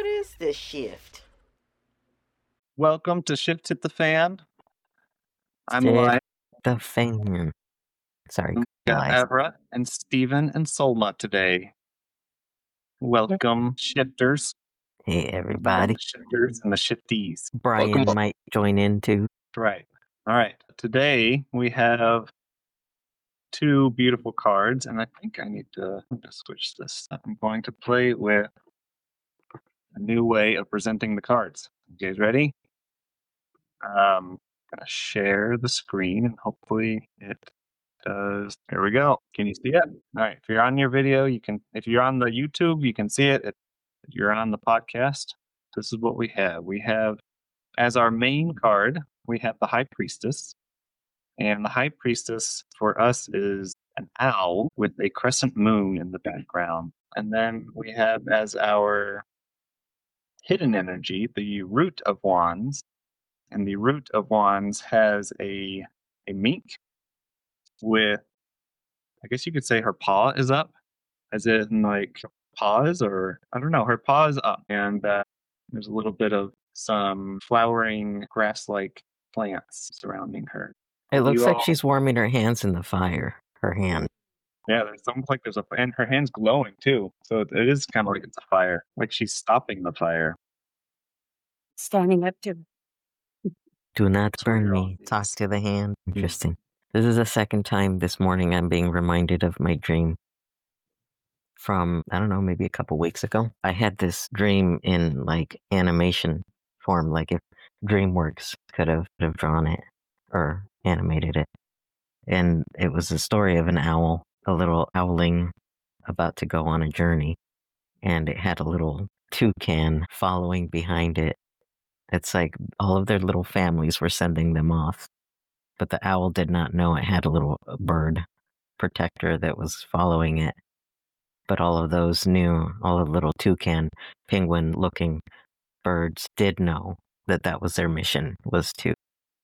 What is this shift? Welcome to Shift Hit the Fan. I'm Shift Elias. the fan. Sorry, We got Elias. Evra and Steven and Solma today. Welcome, shifters. Hey, everybody. The shifters and the shifties. Brian Welcome. might join in too. Right. All right. Today we have two beautiful cards, and I think I need to switch this. I'm going to play with a new way of presenting the cards. You guys ready? I'm gonna share the screen, and hopefully it does. There we go. Can you see it? All right. If you're on your video, you can. If you're on the YouTube, you can see it. If you're on the podcast, this is what we have. We have as our main card, we have the High Priestess, and the High Priestess for us is an owl with a crescent moon in the background, and then we have as our hidden energy the Root of Wands, and the Root of Wands has a mink with, I guess you could say her paw is up, as in like paws, or I don't know, her paw is up, and there's a little bit of some flowering grass-like plants surrounding her. It looks like all- she's warming her hands in the fire. Her hand. Yeah, there's something like there's and her hand's glowing too, so it is kind of like it's a fire, like she's stopping the fire. Standing up to Do not So burn you're all me. Talk these- to the hand. Interesting. This is the second time this morning I'm being reminded of my dream from, I don't know, maybe a couple weeks ago. I had this dream in like animation form, like if DreamWorks could have drawn it or animated it. And it was the story of an owl, a little owling about to go on a journey. And it had a little toucan following behind it. It's like all of their little families were sending them off. But the owl did not know it had a little bird protector that was following it. But all of those knew, all of the little toucan, penguin-looking birds did know that that was their mission, was to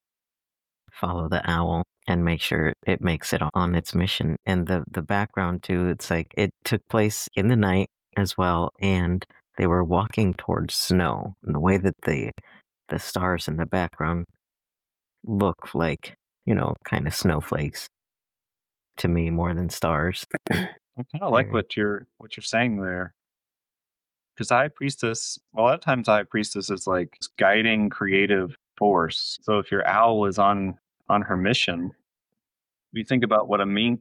follow the owl and make sure it makes it on its mission. And the background too, it's like it took place in the night as well, and they were walking towards snow. And the way that the stars in the background look like, kind of snowflakes to me more than stars. I kind of like what you're saying there, because High Priestess, a lot of times High Priestess is like this guiding creative force. So if your owl is on her mission, you think about what a mink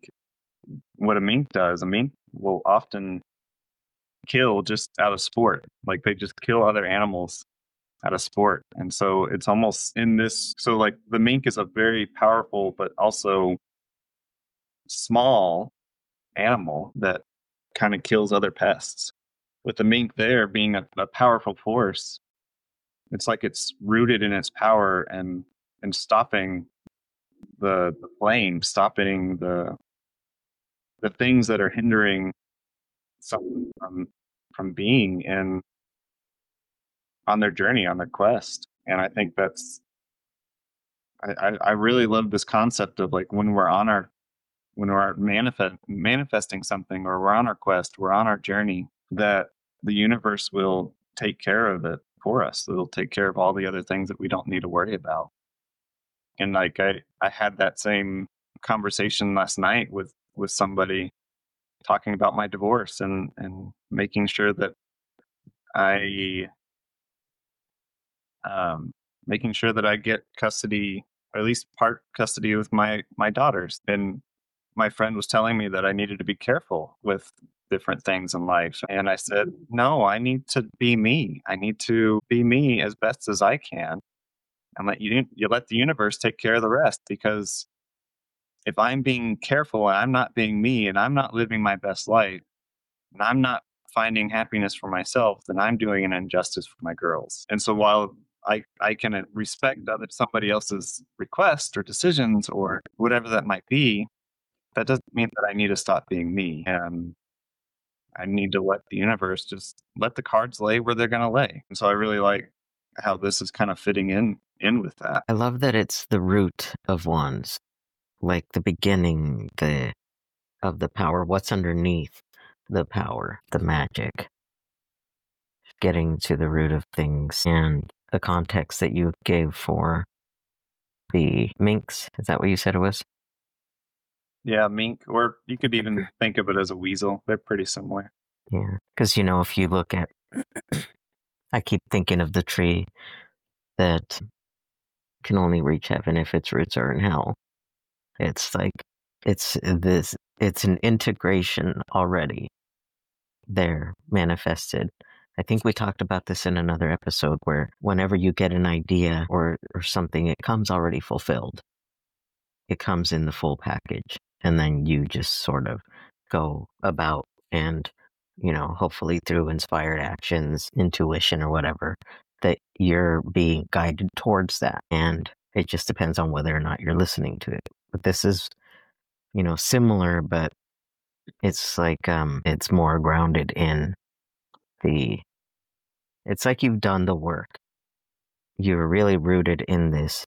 does. A mink will often kill just out of sport, like they just kill other animals out of sport. And so it's almost in this, so like the mink is a very powerful but also small animal that kind of kills other pests. With the mink there being a powerful force, it's like it's rooted in its power and stopping the flame, stopping the things that are hindering someone from being in on their journey, on their quest. And I think that's I really love this concept of like when we're manifesting something, or we're on our quest, we're on our journey, that the universe will take care of it for us. It'll take care of all the other things that we don't need to worry about. And like I had that same conversation last night with somebody, talking about my divorce and making sure that I get custody, or at least part custody, with my daughters. And my friend was telling me that I needed to be careful with different things in life. And I said, no, I need to be me. I need to be me as best as I can. And you let the universe take care of the rest. Because if I'm being careful and I'm not being me, and I'm not living my best life, and I'm not finding happiness for myself, then I'm doing an injustice for my girls. And so while I can respect somebody else's request or decisions or whatever that might be, that doesn't mean that I need to stop being me. And I need to let the universe just let the cards lay where they're going to lay. And so I really like how this is kind of fitting in with that. I love that it's the root of wands, like the beginning of the power, what's underneath the power, the magic. getting to the root of things, and the context that you gave for the minks. Is that what you said it was? Yeah, mink, or you could even think of it as a weasel. They're pretty similar. Yeah, because if you look at, I keep thinking of the tree that can only reach heaven if its roots are in hell. It's like it's an integration already there manifested. I think we talked about this in another episode where whenever you get an idea or something, it comes already fulfilled. It comes in the full package, and then you just sort of go about and, hopefully through inspired actions, intuition, or whatever, that you're being guided towards that. And it just depends on whether or not you're listening to it. But this is, similar, but it's like, it's more grounded in it's like you've done the work. You're really rooted in this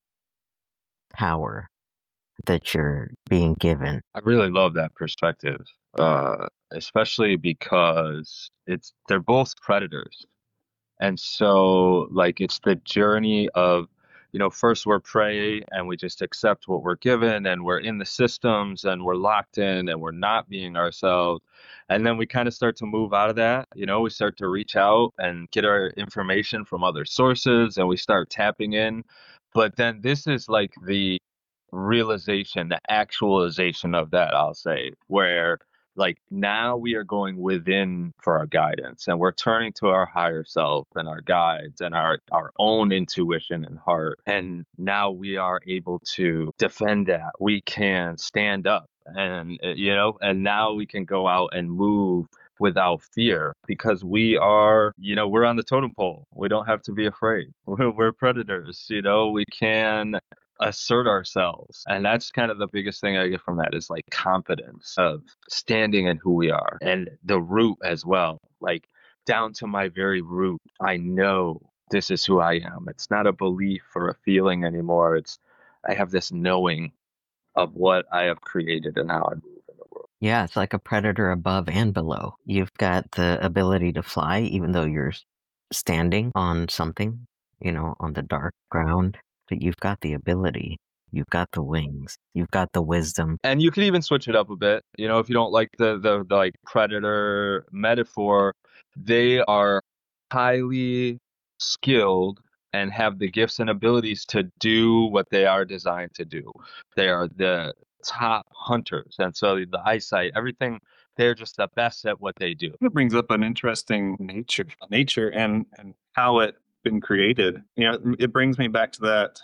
power that you're being given. I really love that perspective, especially because they're both predators. And so, like, it's the journey of, first we're prey and we just accept what we're given and we're in the systems and we're locked in and we're not being ourselves. And then we kind of start to move out of that. We start to reach out and get our information from other sources and we start tapping in. But then this is like the realization, the actualization of that, I'll say, where like now we are going within for our guidance and we're turning to our higher self and our guides and our own intuition and heart. And now we are able to defend that. We can stand up and, and now we can go out and move without fear because we are, we're on the totem pole. We don't have to be afraid. We're predators, we can assert ourselves. And that's kind of the biggest thing I get from that is like confidence of standing in who we are and the root as well. Like down to my very root, I know this is who I am. It's not a belief or a feeling anymore. I have this knowing of what I have created and how I move in the world. Yeah, it's like a predator above and below. You've got the ability to fly, even though you're standing on something, on the dark ground. But you've got the ability. You've got the wings. You've got the wisdom. And you can even switch it up a bit. If you don't like the like predator metaphor, they are highly skilled and have the gifts and abilities to do what they are designed to do. They are the top hunters. And so the eyesight, everything, they're just the best at what they do. It brings up an interesting nature and how it's been created. It brings me back to that.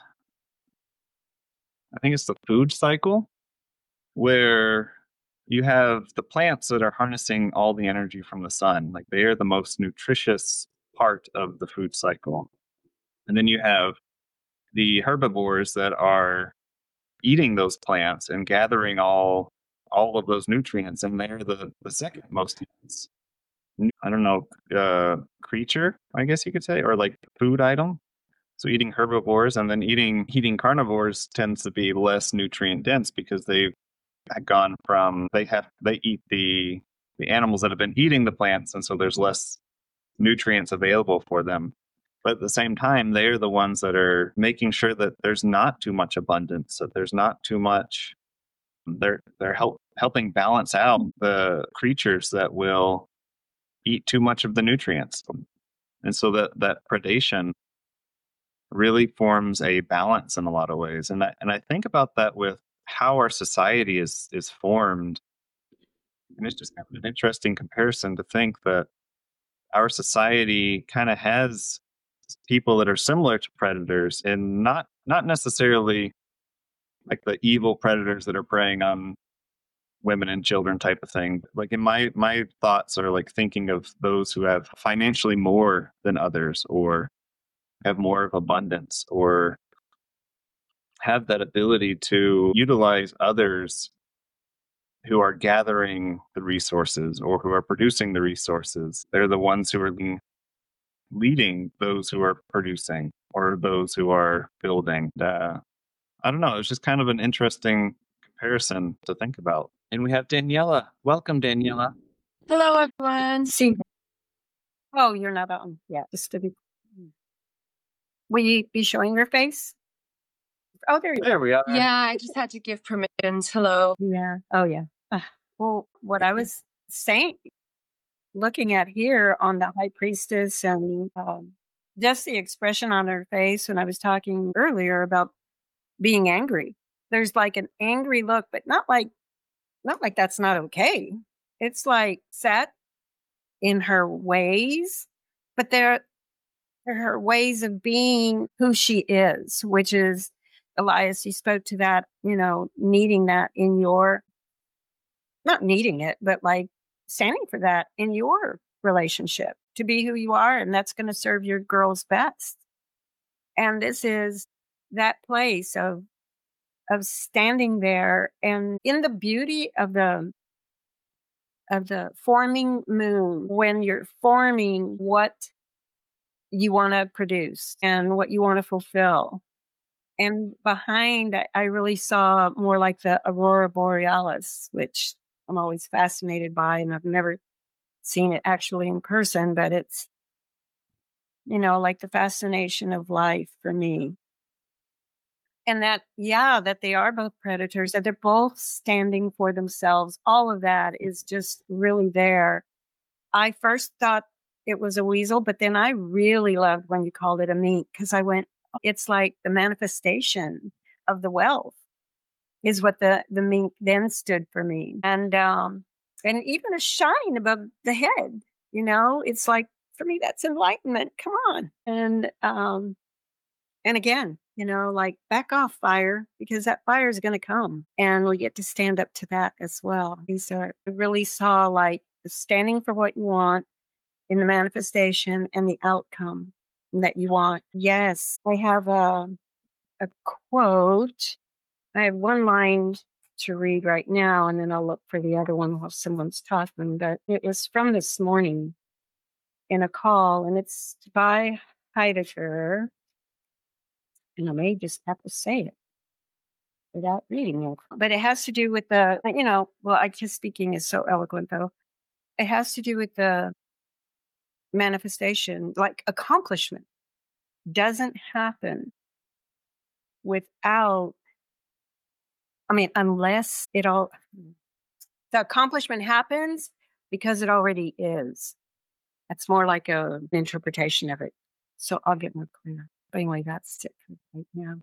I think it's the food cycle where you have the plants that are harnessing all the energy from the sun. Like they are the most nutritious part of the food cycle. And then you have the herbivores that are eating those plants and gathering all of those nutrients, and they're the second most, I don't know, creature, I guess you could say, or like food item. So eating herbivores and then eating carnivores tends to be less nutrient dense because they've gone from they eat the animals that have been eating the plants, and so there's less nutrients available for them. But at the same time, they're the ones that are making sure that there's not too much abundance, that there's not too much. They're helping balance out the creatures that will eat too much of the nutrients. And so that predation really forms a balance in a lot of ways. And I think about that with how our society is formed. And it's just kind of an interesting comparison to think that our society kind of has people that are similar to predators, and not necessarily like the evil predators that are preying on women and children type of thing. Like in my thoughts are like thinking of those who have financially more than others, or have more of abundance, or have that ability to utilize others who are gathering the resources or who are producing the resources. They're the ones who are leading those who are producing or those who are building. I don't know. It's just kind of an interesting comparison to think about. And we have Daniela. Welcome, Daniela. Hello, everyone. See, Oh, you're not on. Yeah, just to be. Will you be showing your face? Oh, there you There we are. Yeah, I just had to give permissions. Hello. Yeah. Oh, yeah. Well, what I was saying, looking at here on the high priestess and just the expression on her face when I was talking earlier about being angry. There's like an angry look, but not like that's not okay. It's like set in her ways, but they're her ways of being who she is, which is Elias, you spoke to that, needing that in your, not needing it, but like standing for that in your relationship to be who you are. And that's going to serve your girls best. And this is that place of standing there and in the beauty of the forming moon, when you're forming what you want to produce and what you want to fulfill. And behind, I really saw more like the aurora borealis, which I'm always fascinated by, and I've never seen it actually in person, but it's, like the fascination of life for me. And that they are both predators, that they're both standing for themselves. All of that is just really there. I first thought it was a weasel, but then I really loved when you called it a mink, because I went, it's like the manifestation of the wealth is what the mink then stood for me. And even a shine above the head, it's like, for me, that's enlightenment. Come on. And again, like back off fire, because that fire is going to come and we get to stand up to that as well. So I really saw like standing for what you want in the manifestation and the outcome that you want. Yes, I have a quote. I have one line to read right now, and then I'll look for the other one while someone's talking. But it was from this morning in a call, and it's by Heidegger. And I may just have to say it without reading it. But it has to do with the, I guess speaking is so eloquent, though. It has to do with the manifestation, like accomplishment doesn't happen without, unless the accomplishment happens because it already is. That's more like an interpretation of it. So I'll get more clear. But anyway, that's it for right now.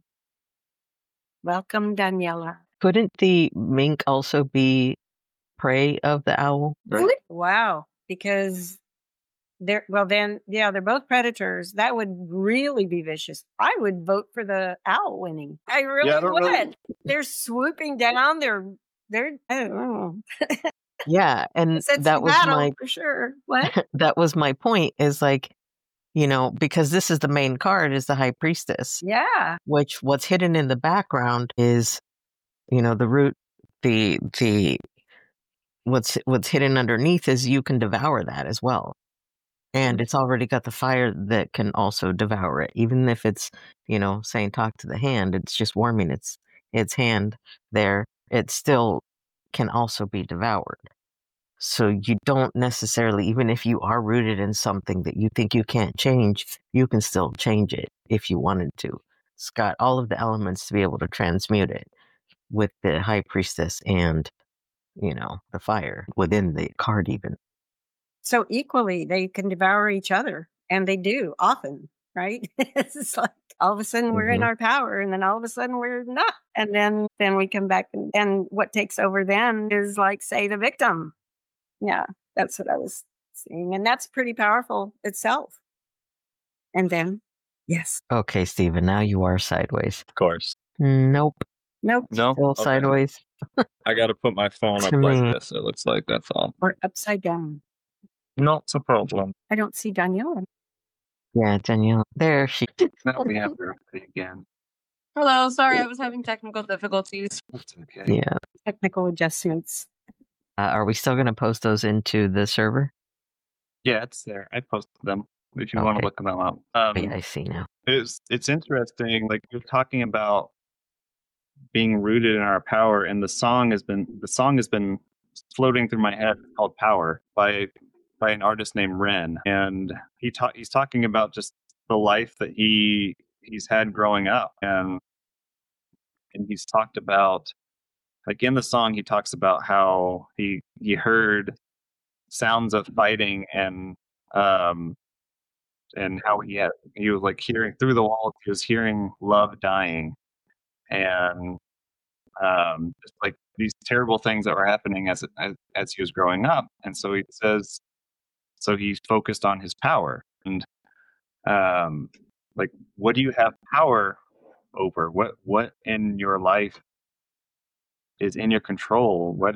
Welcome, Daniela. Couldn't the mink also be prey of the owl? Really? Wow. Because they're both predators. That would really be vicious. I would vote for the owl winning. I really would. They're swooping down. They're I don't know. Yeah, and that was my for sure. What? that was my point. Is like, because this is the main card, is the High Priestess. Yeah. Which what's hidden in the background is, the root, the what's hidden underneath is you can devour that as well. And it's already got the fire that can also devour it. Even if it's, saying talk to the hand, it's just warming its hand there. It still can also be devoured. So you don't necessarily, even if you are rooted in something that you think you can't change, you can still change it if you wanted to. It's got all of the elements to be able to transmute it with the High Priestess and, the fire within the card even. So equally, they can devour each other, and they do often, right? It's just like all of a sudden we're in our power, and then all of a sudden we're not, and then we come back, and what takes over then is like, say, the victim. Yeah, that's what I was seeing, and that's pretty powerful itself. And then, yes, Okay, Stephen, now you are sideways. Of course. Nope, nope, No? still Okay. sideways. I got to put my phone up To like me. this, it looks like, that's all. or upside down. Not a problem. I don't see Daniela. Yeah, Danielle. There she. Now we have her again. Hello. Sorry, I was having technical difficulties. That's okay. Yeah. Technical adjustments. Are we still going to post those into the server? Yeah, it's there. I posted them if you want to Okay. look them up. Yeah, I see now. It's interesting. Like, you're talking about being rooted in our power, and the song has been floating through my head, called "Power" by by an artist named Ren, and he's talking about just the life that he's had growing up, and he's talked about, like in the song, he talks about how he heard sounds of fighting, and how he was like hearing through the walls, he was hearing love dying, and just like these terrible things that were happening as he was growing up. And so he says, so he's focused on his power, and like, what do you have power over? What in your life is in your control? What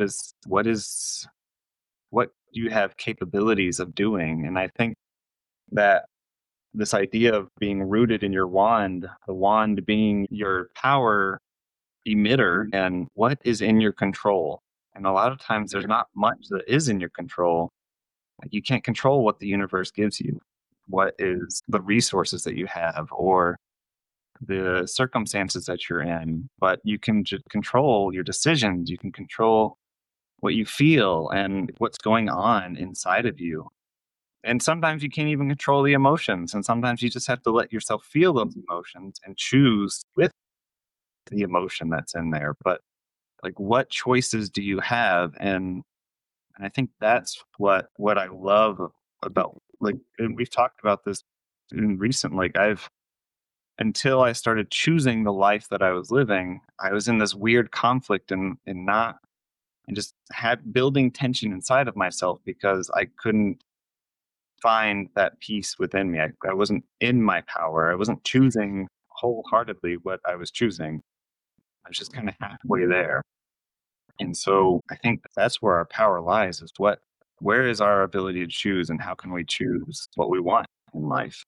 do you have capabilities of doing? And I think that this idea of being rooted in your wand, the wand being your power emitter, and what is in your control. And a lot of times there's not much that is in your control. Like, you can't control what the universe gives you, what is the resources that you have, or the circumstances that you're in, but you can control your decisions. You can control what you feel and what's going on inside of you. And sometimes you can't even control the emotions. And sometimes you just have to let yourself feel those emotions and choose with the emotion that's in there. But like, what choices do you have? And I think that's what I love about, like, and we've talked about this in recent, like, until I started choosing the life that I was living, I was in this weird conflict and just had building tension inside of myself because I couldn't find that peace within me. I wasn't in my power. I wasn't choosing wholeheartedly what I was choosing. I was just kind of halfway there. And so I think that's where our power lies, is where is our ability to choose, and how can we choose what we want in life?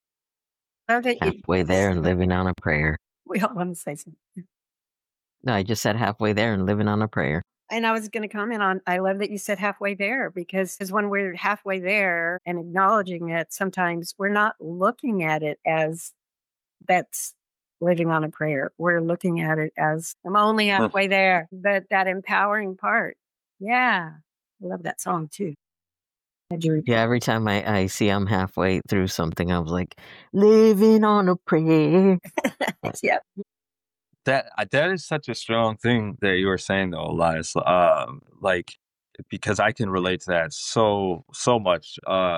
Halfway there and living on a prayer. We all want to say something. No, I just said halfway there and living on a prayer. And I was going to comment on, I love that you said halfway there, because when we're halfway there and acknowledging it, sometimes we're not looking at it as that's living on a prayer. We're looking at it as I'm only halfway there, but that empowering part. Yeah. I love that song too. Yeah, every time I see I'm halfway through something, I was like, living on a prayer. Yeah. That is such a strong thing that you were saying though, Elias. Like, because I can relate to that so much.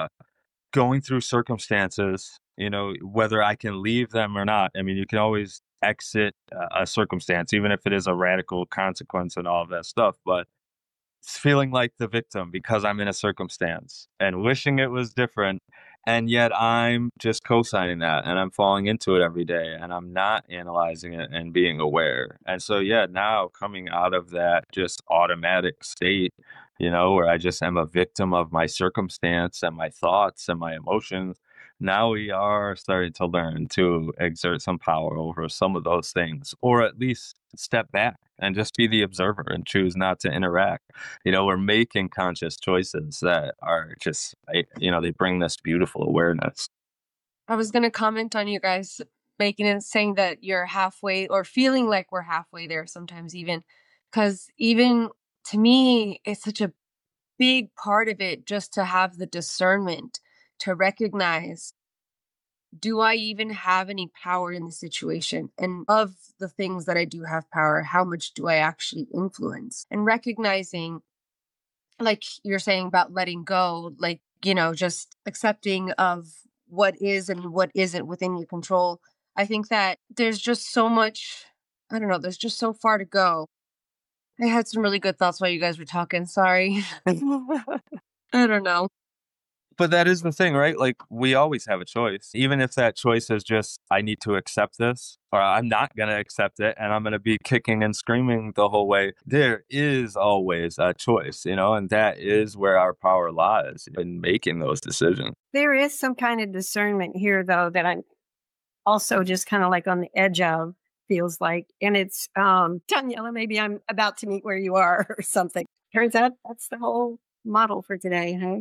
Going through circumstances, whether I can leave them or not. I mean, you can always exit a circumstance, even if it is a radical consequence and all of that stuff. But it's feeling like the victim because I'm in a circumstance and wishing it was different. And yet I'm just co-signing that, and I'm falling into it every day, and I'm not analyzing it and being aware. And so, yeah, now coming out of that just automatic state, where I just am a victim of my circumstance and my thoughts and my emotions. Now we are starting to learn to exert some power over some of those things, or at least step back and just be the observer and choose not to interact. We're making conscious choices that are just, they bring this beautiful awareness. I was going to comment on you guys making it, saying that you're halfway, or feeling like we're halfway there sometimes, even because even to me, it's such a big part of it just to have the discernment to recognize, do I even have any power in the situation? And of the things that I do have power, how much do I actually influence? And recognizing, like you're saying about letting go, like, just accepting of what is and what isn't within your control. I think that there's just so much, I don't know, there's just so far to go. I had some really good thoughts while you guys were talking. Sorry. I don't know. But that is the thing, right? Like, we always have a choice. Even if that choice is just, I need to accept this, or I'm not going to accept it, and I'm going to be kicking and screaming the whole way. There is always a choice, and that is where our power lies, in making those decisions. There is some kind of discernment here, though, that I'm also just kind of like on the edge of, feels like. And it's, Daniela, maybe I'm about to meet where you are or something. Turns out that's the whole model for today, hey?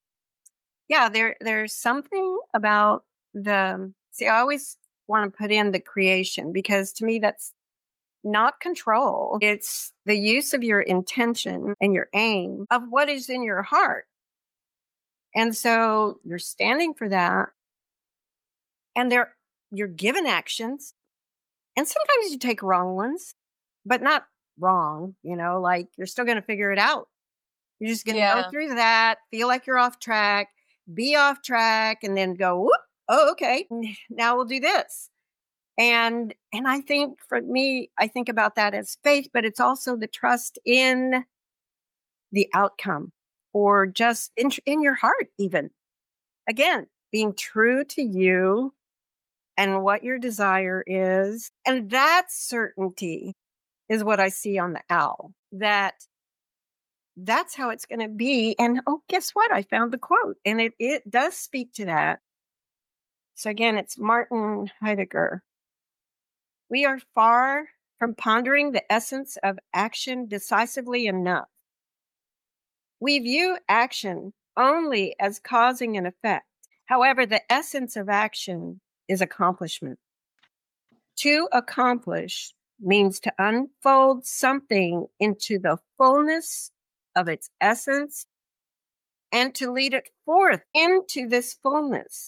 Yeah, there's something about I always want to put in the creation, because to me that's not control. It's the use of your intention and your aim of what is in your heart. And so you're standing for that, and you're given actions, and sometimes you take wrong ones, but not wrong, like you're still going to figure it out. You're just going to go Yeah. through that, feel like you're off track, be off track, and then go, whoop, oh, okay, now we'll do this. And I think for me, I think about that as faith, but it's also the trust in the outcome, or just in your heart, even. Again, being true to you and what your desire is. And that certainty is what I see on the owl, that's how it's going to be. And guess what? I found the quote, and it does speak to that. So again, it's Martin Heidegger. We are far from pondering the essence of action decisively enough. We view action only as causing an effect. However, the essence of action is accomplishment. To accomplish means to unfold something into the fullness of its essence and to lead it forth into this fullness.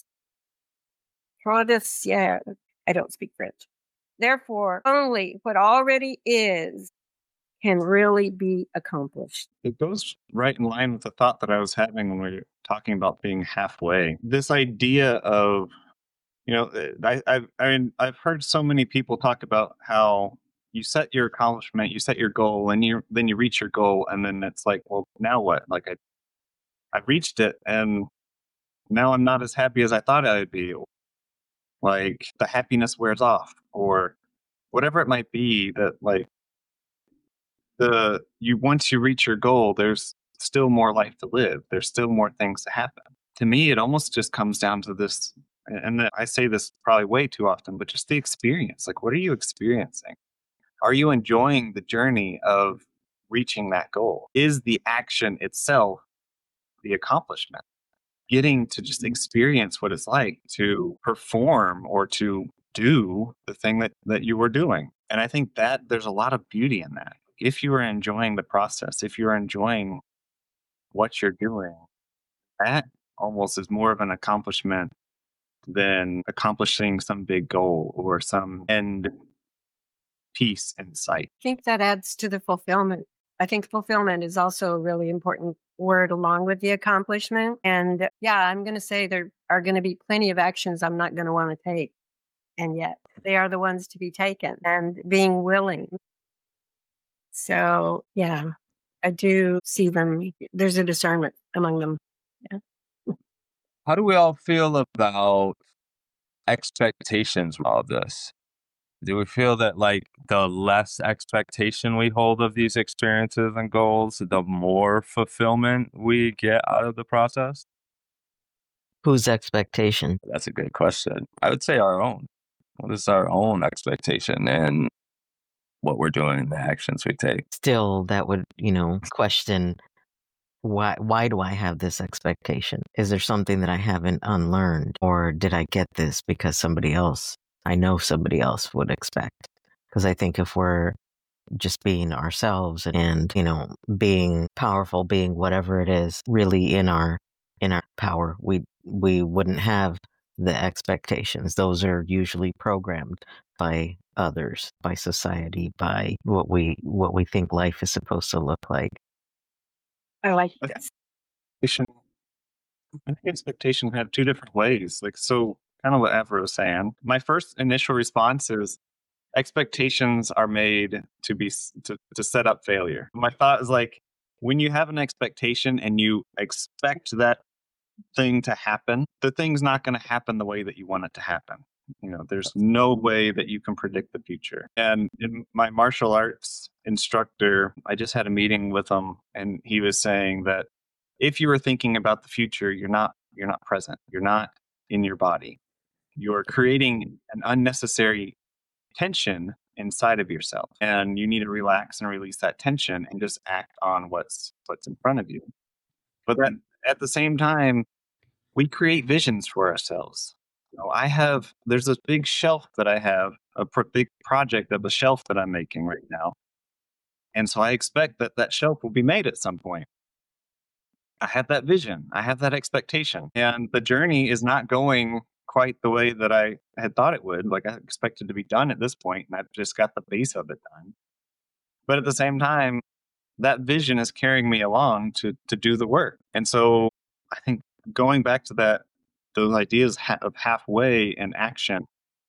I don't speak French. Therefore, only what already is can really be accomplished. It goes right in line with the thought that I was having when we were talking about being halfway. This idea of, I've heard so many people talk about how you set your accomplishment, you set your goal, and then you reach your goal, and then it's like, well, now what? Like I've reached it, and now I'm not as happy as I thought I would be. Like the happiness wears off, or whatever it might be. That like once you reach your goal, there's still more life to live. There's still more things to happen. To me, it almost just comes down to this, and I say this probably way too often, but just the experience. Like, what are you experiencing? Are you enjoying the journey of reaching that goal? Is the action itself the accomplishment? Getting to just experience what it's like to perform or to do the thing that you were doing. And I think that there's a lot of beauty in that. If you are enjoying the process, if you're enjoying what you're doing, that almost is more of an accomplishment than accomplishing some big goal or some end piece in sight. I think that adds to the fulfillment. I think fulfillment is also a really important word along with the accomplishment. And yeah, I'm going to say there are going to be plenty of actions I'm not going to want to take. And yet they are the ones to be taken, and being willing. So yeah, I do see them. There's a discernment among them. Yeah. How do we all feel about expectations with all of this? Do we feel that like the less expectation we hold of these experiences and goals, the more fulfillment we get out of the process? Whose expectation? That's a good question. I would say our own. What is our own expectation and what we're doing, the actions we take? Still, that would, question why do I have this expectation? Is there something that I haven't unlearned? Or did I get this because I know somebody else would expect? Because I think if we're just being ourselves and, being powerful, being whatever it is, really in our power, we wouldn't have the expectations. Those are usually programmed by others, by society, by what we think life is supposed to look like. I like I this. think expectation can have two different ways. Like, so kind of what Avra was saying. My first initial response is expectations are made to set up failure. My thought is like, when you have an expectation and you expect that thing to happen, the thing's not going to happen the way that you want it to happen. There's no way that you can predict the future. And in my martial arts instructor, I just had a meeting with him, and he was saying that if you were thinking about the future, you're not present. You're not in your body. You're creating an unnecessary tension inside of yourself, and you need to relax and release that tension and just act on what's in front of you. But then at the same time, we create visions for ourselves. There's this big shelf that I have, big project of a shelf that I'm making right now. And so I expect that shelf will be made at some point. I have that vision, I have that expectation, and the journey is not going quite the way that I had thought it would. Like, I expected to be done at this point, and I've just got the base of it done. But at the same time, that vision is carrying me along to do the work. And so I think going back to those ideas of halfway and action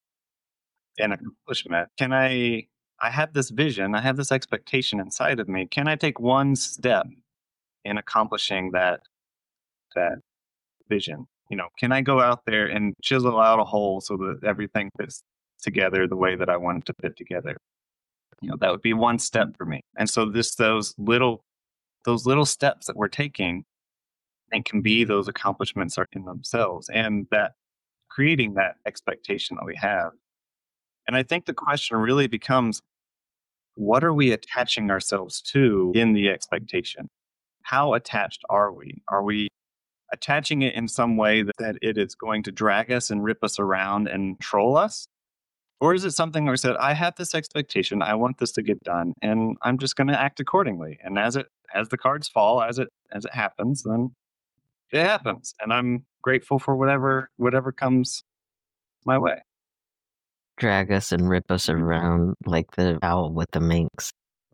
and accomplishment, I have this vision, I have this expectation inside of me. Can I take one step in accomplishing that vision? Can I go out there and chisel out a hole so that everything fits together the way that I want it to fit together? That would be one step for me. And so those little steps that we're taking and can be those accomplishments are in themselves, and that creating that expectation that we have. And I think the question really becomes, what are we attaching ourselves to in the expectation? How attached are we? Are we attaching it in some way that it is going to drag us and rip us around and control us? Or is it something where we said, I have this expectation, I want this to get done, and I'm just going to act accordingly. And as the cards fall, as it happens, then it happens. And I'm grateful for whatever comes my way. Drag us and rip us around like the owl with the minx.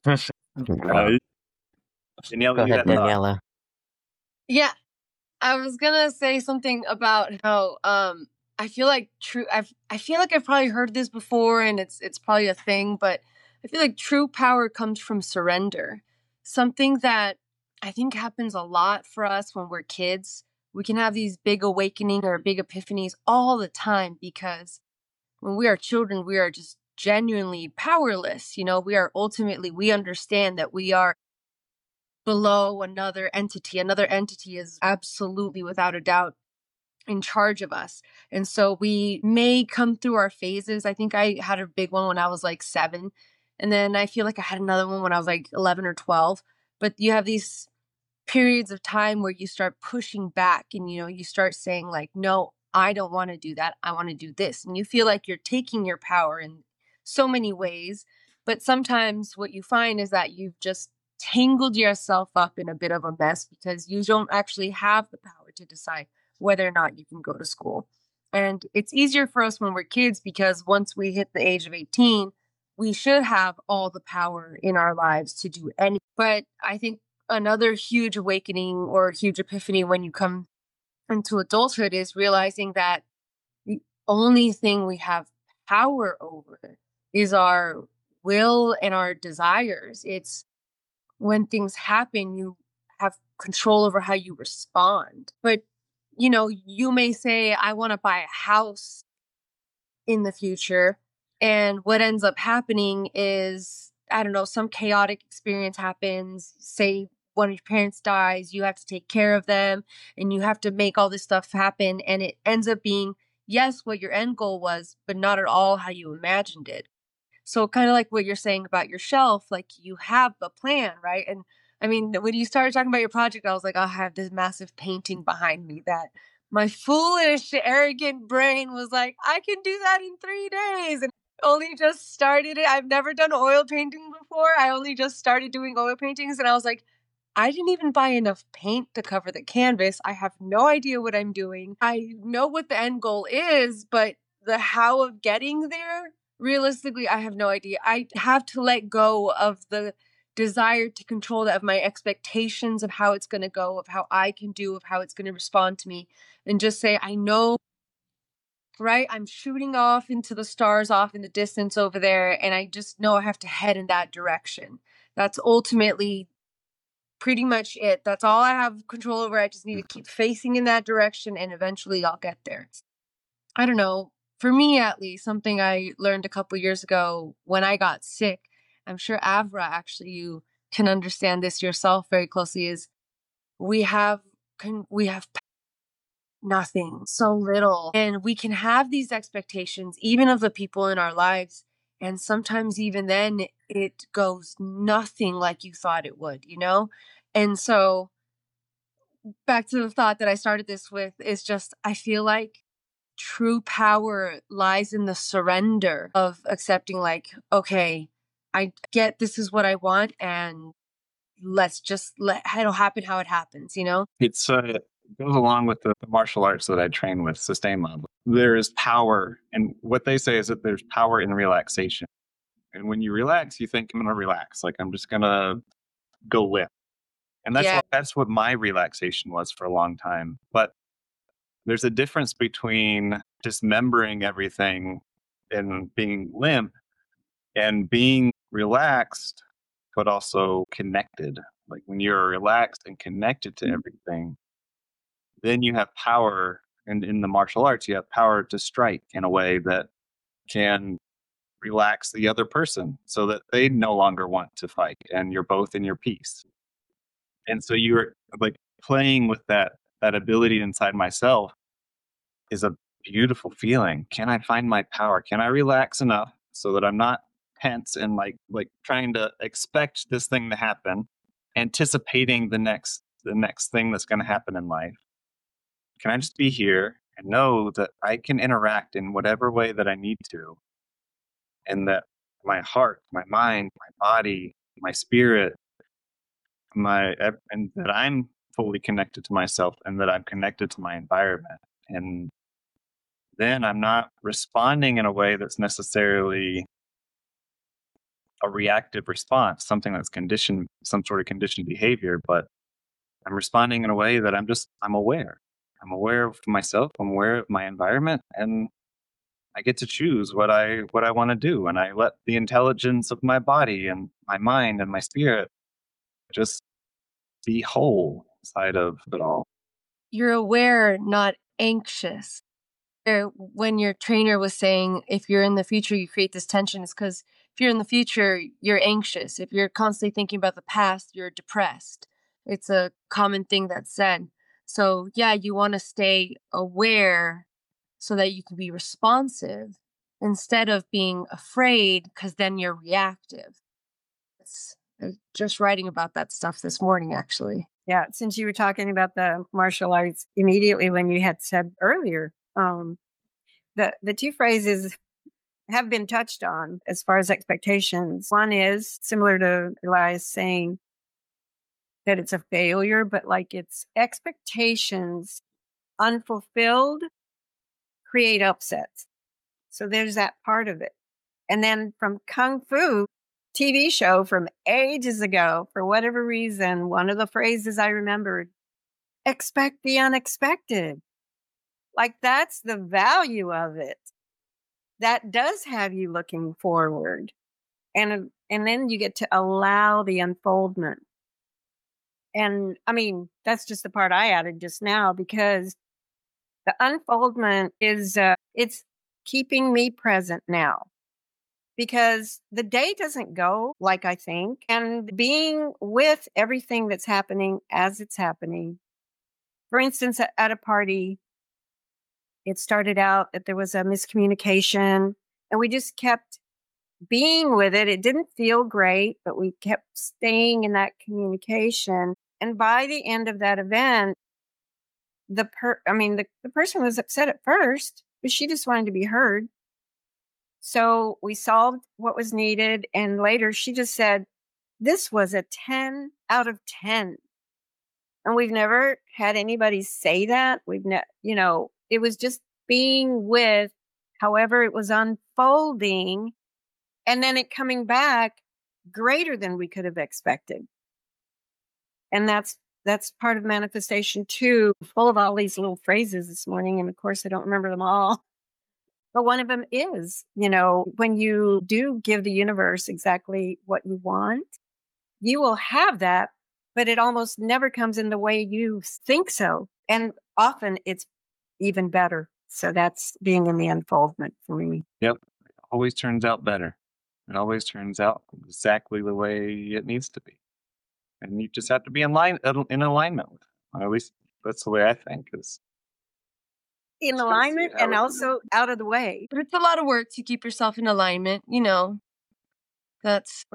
Right. Daniela, Go you ahead, had a thought. Daniela. Yeah, I was gonna say something about how I feel like I feel like I've probably heard this before, and it's probably a thing, but I feel like true power comes from surrender. Something that I think happens a lot for us when we're kids. We can have these big awakening or big epiphanies all the time because when we are children, we are just genuinely powerless. We understand that we are below another entity. Another entity is absolutely, without a doubt, in charge of us. And so we may come through our phases. I think I had a big one when I was like 7. And then I feel like I had another one when I was like 11 or 12. But you have these periods of time where you start pushing back and, you start saying, like, no, I don't want to do that. I want to do this. And you feel like you're taking your power in so many ways. But sometimes what you find is that you've just tangled yourself up in a bit of a mess because you don't actually have the power to decide whether or not you can go to school. And it's easier for us when we're kids because once we hit the age of 18, we should have all the power in our lives to do anything. But I think another huge awakening or huge epiphany when you come into adulthood is realizing that the only thing we have power over is our will and our desires. It's when things happen, you have control over how you respond. But, you may say, I want to buy a house in the future. And what ends up happening is, I don't know, some chaotic experience happens. Say one of your parents dies, you have to take care of them and you have to make all this stuff happen. And it ends up being, yes, what your end goal was, but not at all how you imagined it. So kind of like what you're saying about your shelf, like you have a plan, right? And I mean, when you started talking about your project, I was like, oh, I have this massive painting behind me that my foolish, arrogant brain was like, I can do that in 3 days. And only just started it. I've never done oil painting before. I only just started doing oil paintings. And I was like, I didn't even buy enough paint to cover the canvas. I have no idea what I'm doing. I know what the end goal is, but the how of getting there, realistically, I have no idea. I have to let go of the desire to control that, of my expectations of how it's going to go, of how I can do, of how it's going to respond to me, and just say, I know, right? I'm shooting off into the stars off in the distance over there, and I just know I have to head in that direction. That's ultimately pretty much it. That's all I have control over. I just need to keep facing in that direction, and eventually I'll get there. I don't know. For me, at least, something I learned a couple years ago when I got sick, I'm sure Avra, actually, you can understand this yourself very closely, is we have nothing, so little. And we can have these expectations, even of the people in our lives. And sometimes even then it goes nothing like you thought it would, And so back to the thought that I started this with is just, I feel like true power lies in the surrender of accepting, like, okay, I get this is what I want, and let's just let it'll happen how it happens, you know? It's it goes along with the martial arts that I train with, Sustain Mob. There is power, and what they say is that there's power in relaxation. And when you relax, you think, I'm going to relax. Like, I'm just going to go lift. And Yeah. that's what my relaxation was for a long time. But there's a difference between dismembering everything and being limp and being relaxed, but also connected. Like when you're relaxed and connected to everything, then you have power. And in the martial arts, you have power to strike in a way that can relax the other person so that they no longer want to fight and you're both in your peace. And so you're like playing with that ability inside myself is a beautiful feeling. Can I find my power? Can I relax enough so that I'm not tense and like trying to expect this thing to happen, anticipating the next thing that's going to happen in life? Can I just be here and know that I can interact in whatever way that I need to, and that my heart, my mind, my body, my spirit, and that I'm fully connected to myself and that I'm connected to my environment. And then I'm not responding in a way that's necessarily a reactive response, something that's conditioned, some sort of conditioned behavior, but I'm responding in a way that I'm aware. I'm aware of myself, I'm aware of my environment, and I get to choose what I want to do. And I let the intelligence of my body and my mind and my spirit just be whole inside of it all. You're aware, not anxious. When your trainer was saying, if you're in the future, you create this tension, it's because if you're in the future, you're anxious. If you're constantly thinking about the past, you're depressed. It's a common thing that's said. So, yeah, you want to stay aware so that you can be responsive instead of being afraid, because then you're reactive. I was just writing about that stuff this morning, actually. Yeah, since you were talking about the martial arts immediately when you had said earlier, the two phrases have been touched on as far as expectations. One is similar to Elias saying that it's a failure, but like it's expectations unfulfilled create upsets. So there's that part of it. And then from Kung Fu TV show from ages ago, for whatever reason, one of the phrases I remembered, expect the unexpected. Like that's the value of it. That does have you looking forward. And then you get to allow the unfoldment. And I mean, that's just the part I added just now, because the unfoldment is, it's keeping me present now, because the day doesn't go like I think, and being with everything that's happening as it's happening. For instance, at a party, it started out that there was a miscommunication and we just kept being with it. It didn't feel great, but we kept staying in that communication. And by the end of that event, the person was upset at first, but she just wanted to be heard. So we solved what was needed. And later she just said, this was a 10 out of 10. And we've never had anybody say that. It was just being with however it was unfolding, and then it coming back greater than we could have expected. And that's part of manifestation too, full of all these little phrases this morning. And of course, I don't remember them all. But one of them is, when you do give the universe exactly what you want, you will have that, but it almost never comes in the way you think so. And often it's even better. So that's being in the unfoldment for me. Yep. It always turns out better. It always turns out exactly the way it needs to be. And you just have to be in alignment with it. Or at least that's the way I think is. In alignment and also out of the way. But it's a lot of work to keep yourself in alignment, That's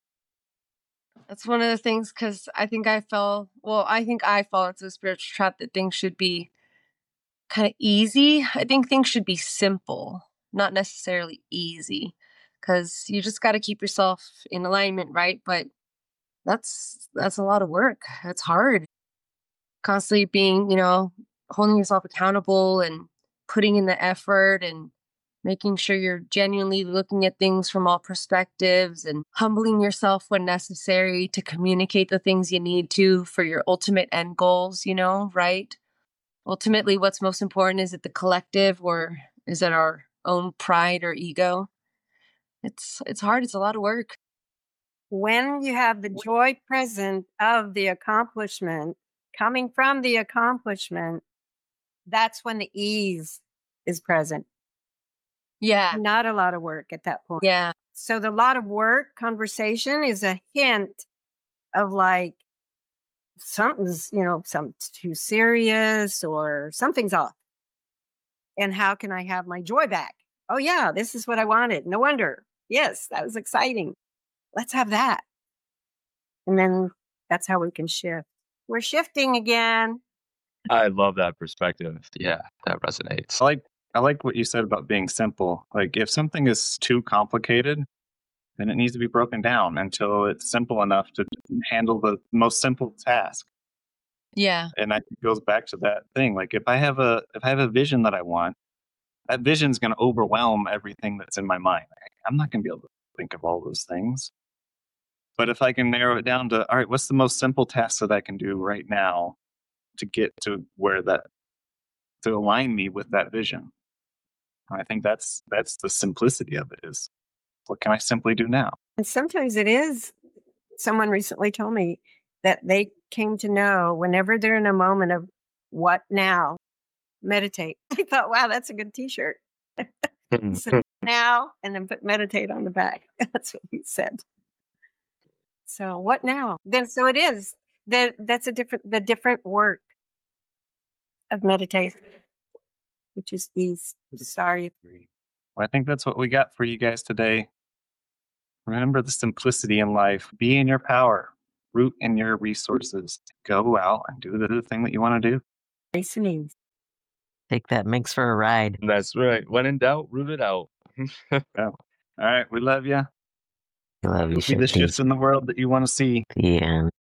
one of the things, because I think I fall into a spiritual trap that things should be kind of easy. I think things should be simple, not necessarily easy, because you just got to keep yourself in alignment, right? But that's a lot of work. That's hard. Constantly being, holding yourself accountable and putting in the effort and making sure you're genuinely looking at things from all perspectives and humbling yourself when necessary to communicate the things you need to for your ultimate end goals, right? Ultimately, what's most important, is it the collective or is it our own pride or ego? It's hard. It's a lot of work. When you have the joy present of the accomplishment, coming from the accomplishment, that's when the ease is present. Yeah. Not a lot of work at that point. Yeah. So the lot of work conversation is a hint of like something's, something's too serious or something's off. And how can I have my joy back? Oh yeah, this is what I wanted. No wonder. Yes, that was exciting. Let's have that. And then that's how we can shift. We're shifting again. I love that perspective. Yeah, that resonates. I like what you said about being simple. Like if something is too complicated, then it needs to be broken down until it's simple enough to handle the most simple task. Yeah. And I think it goes back to that thing. Like if I have a vision that I want, that vision's going to overwhelm everything that's in my mind. I'm not going to be able to think of all those things. But if I can narrow it down to, all right, what's the most simple task that I can do right now to get to to align me with that vision? I think that's the simplicity of it, is what can I simply do now? And sometimes it is. Someone recently told me that they came to know whenever they're in a moment of what now, meditate. I thought, wow, that's a good t-shirt. So now, and then put meditate on the back. That's what he said. So what now? Then so it is. That's the different work of meditation, which is ease. Sorry. Well, I think that's what we got for you guys today. Remember the simplicity in life. Be in your power. Root in your resources. Go out and do the thing that you want to do. Nice and easy. Take that mix for a ride. That's right. When in doubt, root it out. All right. We love you. I love you, See the Shifty. shifts in the world that you want to see. Yeah.